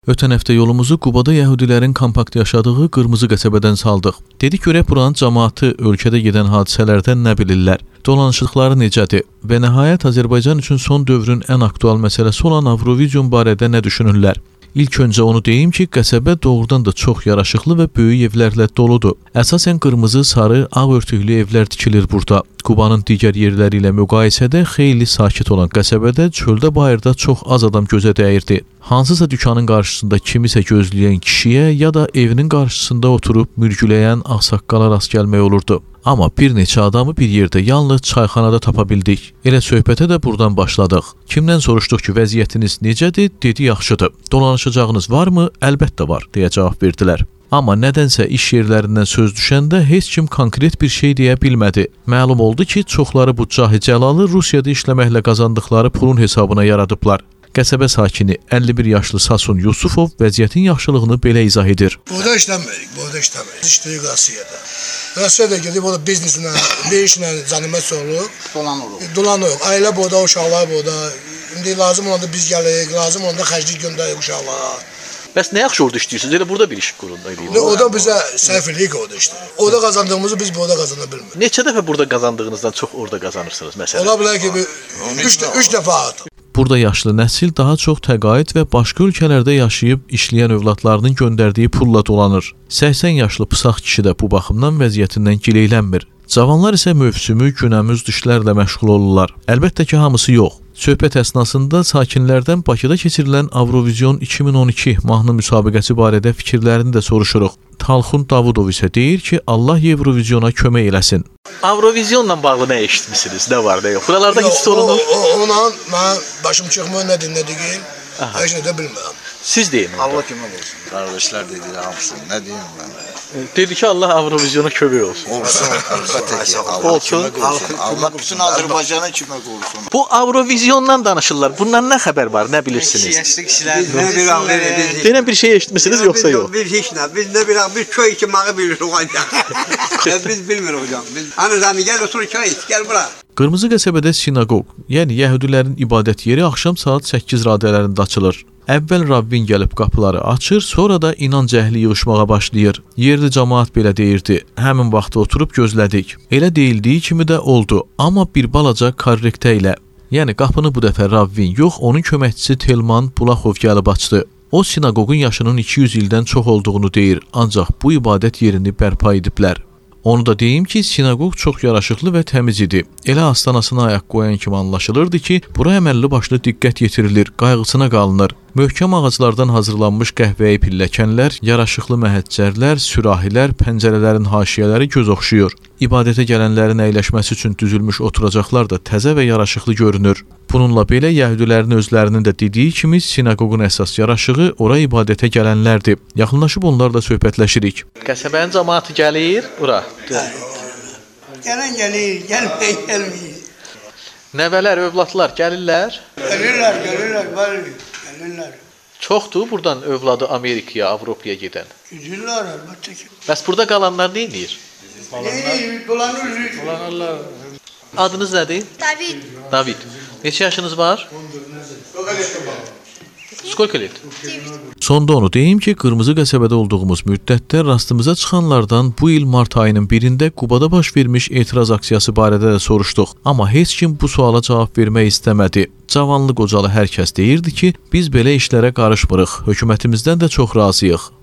Ötən həftə yolumuzu Qubada yəhudilərin kompakt yaşadığı Qırmızı qəsəbədən saldıq. Dedik görək buranın cəmaatı ölkədə gedən hadisələrdən nə bilirlər, dolanışıqları necədir və nəhayət Azərbaycan üçün son dövrün ən aktual məsələsi olan Avrovizion barədə nə düşünürlər. İlk öncə onu deyim ki, qəsəbə doğrudan da çox yaraşıqlı və böyük evlərlə doludur. Əsasən qırmızı, sarı, ağ örtüklü evlər tikilir burada. Qubanın digər yerləri ilə müqayisədə xeyli sakit olan qəsəbədə çöldə bayırda çox az adam gözə dəyirdi. Hansısa dükanın qarşısında kimisə gözləyən kişiyə ya da evinin qarşısında oturub mürgüləyən ağsaqqala rast gəlmək olurdu. Amma bir neçə adamı bir yerdə yalnız çayxanada tapa bildik. Elə söhbətə də buradan başladıq. Kimdən soruşduq ki, vəziyyətiniz necədir? Dedi, yaxşıdır. Dolanışacağınız varmı? Əlbəttə var, deyə cavab verdilər. Amma nədənsə iş yerlərindən söz düşəndə heç kim konkret bir şey deyə bilmədi. Məlum oldu ki, çoxları bu Cahi Cəlalı Rusiyada işləməklə qazandıqları pulun hesabına yaradıblar. Qəsəbə sakini 51 yaşlı Sasun Yusufov vəziyyətin yaxşılığını belə izah edir. Burada işləmirik, İşləyirik Rusiyada. Rusiyada gedib orada bizneslə, bir işlə canımız olur. Dolanırıq. Ailə burada, uşaqlar burada. İndi lazım olanda biz gəlirik, lazım olanda xərclik göndəririk uşaqlara. Bəs nə yaxşı orada işləyirsiniz? Elə burada bir iş quruldu. O da bizə sərflik orada işləyir. Orada qazandığımızı biz burada qazana bilmirik. Neçə dəfə burada qazandığınızdan çox orada qazanırsınız məsələn? Ola bilər ki, 3 dəfə artıq. Burada yaşlı nəsil daha çox təqaüd və başqa ölkələrdə yaşayıb işləyən övladlarının göndərdiyi pulla dolanır. 80 yaşlı pısaq kişi də bu baxımdan vəziyyətindən gileylənmir. Cavanlar isə mövsümü günəmüz işlərlə məşğul olurlar. Əlbəttə ki, hamısı yox. Söhbət əsnasında sakinlərdən Bakıda keçirilən Avrovizion 2012 mahnı müsabiqəsi barədə fikirlərini də soruşuruq. Talxun Davudov isə deyir ki, Allah Avroviziona kömək eləsin. Avrovizyonla bağlı nə eşitmisiniz? Nə var, nə yox? Buralarda hiss olunur. Ona mən başım çıxmır, nə deyim, heç nə də bilmirəm. Siz deyin. Allah kömək olsun. Qardaşlar dedilər hamısını. Nə deyim mən? Dedi ki, Allah Avrovizyona kömək olsun. Olsun. Əlbəttə ki, Allah kömək olsun. Allah bütün Azərbaycana kömək olsun. Bu Avrovizyondan danışırlar. Bundan nə xəbər var, nə bilirsiniz? Yaşlı kişilər. Denən bir şey eşitmisiniz yoxsa yox? Biz heç nə. Biz də bir köy içməyi bilirik ancaq. Biz bilmirik hocam. Hani zami gəl otur köy, gəl bura. Qırmızı qəsəbədə sinaqoq, yəni yəhudilərin ibadət yeri axşam saat 8 radələrində açılır. Əvvəl Rabbin gəlib qapıları açır, sonra da inanc əhli yığışmağa başlayır. Yerli cəmaat belə deyirdi. Həmin vaxtda oturub gözlədik. Elə deyildiyi kimi də oldu, amma bir balaca korrektə ilə. Yəni qapını bu dəfə Rabbin yox, onun köməkçisi Telman Bulaxov gəlib açdı. O sinaqoqun yaşının 200 ildən çox olduğunu deyir, ancaq bu ibadət yerini bərpa ediblər. Onu da deyim ki, sinaqoq çox yaraşıqlı və təmiz idi. Elə astanasına ayaq qoyan kimi anlaşılırdı ki, bura əməlli başlı diqqət yetirilir, qayğısına qalınır. Möhkəm ağaclardan hazırlanmış qəhvəyi pilləkənlər, yaraşıqlı məhəccərlər, sürahilər, pəncərələrin haşiyələri göz oxşuyur. İbadətə gələnlərin əyləşməsi üçün düzülmüş oturacaqlar da təzə və yaraşıqlı görünür. Bununla belə yəhudilərin özlərinin də dediyi kimi sinaqoqun əsas yaraşığı ora ibadətə gələnlərdir. Yaxınlaşıb onlarla söhbətləşirik. Qəsəbənin cəmaatı gəlir bura. Gələn gəlir, gəlməyən gəlməyir. Nəvələr, övladlar gəlirlər? Gəlirlər, var. Çoxdur buradan övladı Amerikaya, Avropaya gedən. Gidirlər, əlbəttə ki. Bəs burada qalanlar nə edir? Dolanırlar. Adınız nədir? David. Neçə yaşınız var? 14 lет. Sonda onu deyim ki, Qırmızı qəsəbədə olduğumuz müddətdə rastımıza çıxanlardan bu il mart ayının 1-də Qubada baş vermiş etiraz aksiyası barədə də soruşduq. Amma heç kim bu suala cavab vermək istəmədi. Cavanlı qocalı hər kəs deyirdi ki, biz belə işlərə qarışmırıq, hökumətimizdən də çox razıyıq.